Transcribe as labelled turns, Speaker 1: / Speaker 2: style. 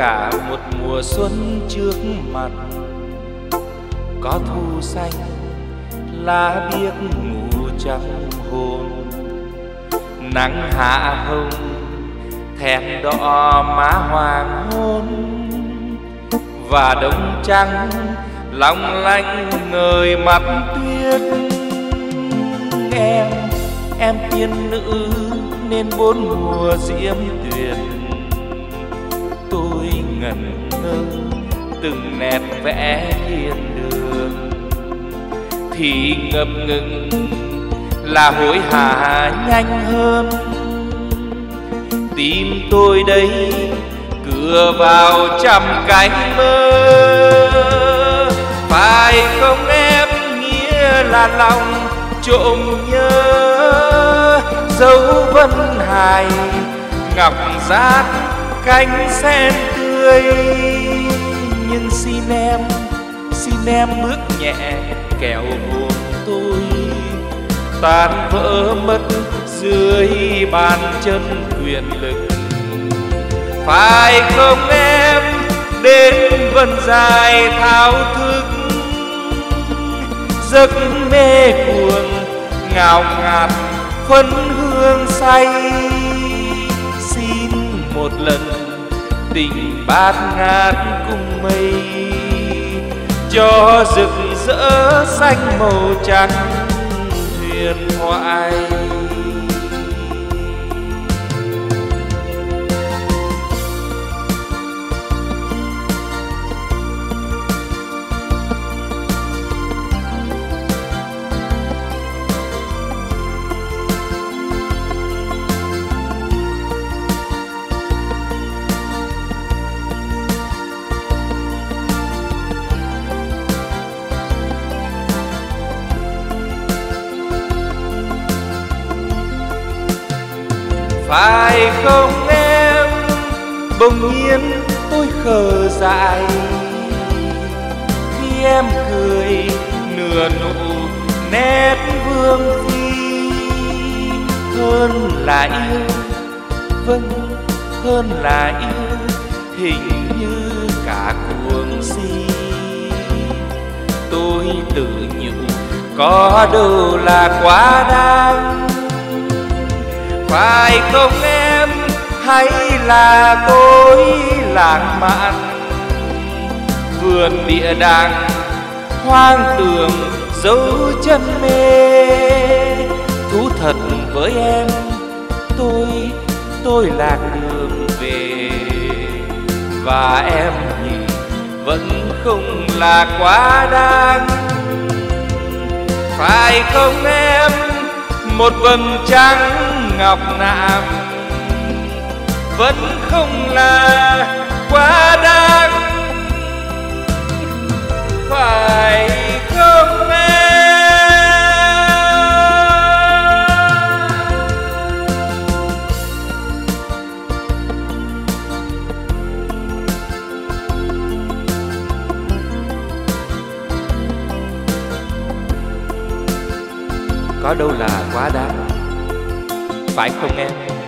Speaker 1: cả một mùa xuân trước mặt, có thu xanh lá biếc ngủ trong hồn, nắng hạ hồng thẹn đỏ má hoàng hôn, và đông trắng long lanh ngời mặt tuyết. Em tiên nữ nên bốn mùa diễm tuyệt, tôi ngẩn ngơ từng nét vẽ thiên đường, thì ngập ngừng là hối hả nhanh hơn. Tim tôi đây cửa vào trăm cánh mơ, phải không em, nghĩa là lòng trộm nhớ dấu vân hài ngọc giác cánh sen tươi. Nhưng xin em bước nhẹ kẻo hồn tôi tan vỡ mất dưới bàn chân quyền lực. Phải không em, đến vần dài thao thức giấc mê cuồng ngào ngạt phấn hương say. Xin một lần tình bát ngát cùng mây, cho rực rỡ xanh màu trắng huyền thoại. Phải không em, bỗng nhiên tôi khờ dại khi em cười nửa nụ nét vương phi. Hơn là yêu, vâng, hơn là yêu, hình như cả cuồng si. Tôi tự nhủ có đâu là quá đáng. Phải không em, hay là tôi lãng mạn vườn địa đàng hoang tường dấu chân mê. Thú thật với em, tôi lạc đường về, và em nhìn vẫn không là quá đáng. Phải không em, một vầng trăng ngọc nạm vẫn không là quá đáng. Phải không em? Có đâu là quá đáng, phải không em?